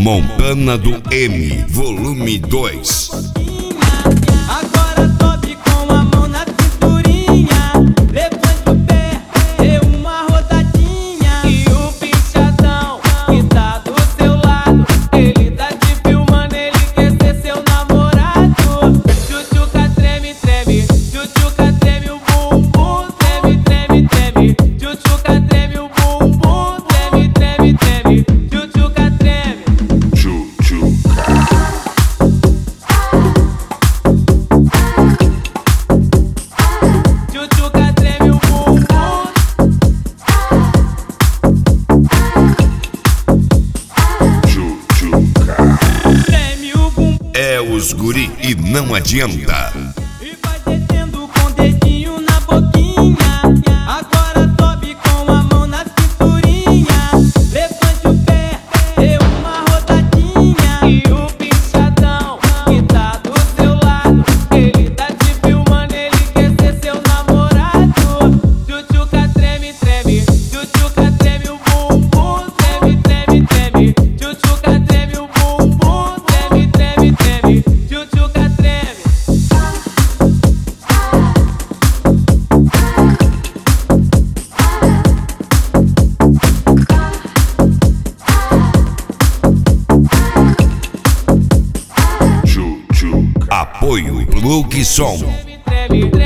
Montana do M, volume 2. Agora sobe com a mão na cinturinha, levante o pé, dê uma rodadinha. E o bichadão que tá do seu lado, ele tá te filmando, ele quer ser seu namorado. Tchutchuca treme, treme, tchutchuca treme o bumbum, treme, treme, treme. Tchutchuca treme o bumbum, treme, treme, treme. Tchutchuca treme. Tchutchuca treme o bumbum. Treme o bumbum É os guri e não adianta. e vai descendo com o dedinho na boquinha. Agora sobe com a mão na cinturinha, levante o pé, dê uma rodadinha. E o bichadão que tá do seu lado, ele tá te filmando, ele quer ser seu namorado. Tchutchuca treme, treme, tchutchuca treme o bumbum, treme, treme, treme. Tchutchuca treme o bumbum, treme, treme, treme. Tchutchuca treme. Apoio Plug Som. Treme, treme,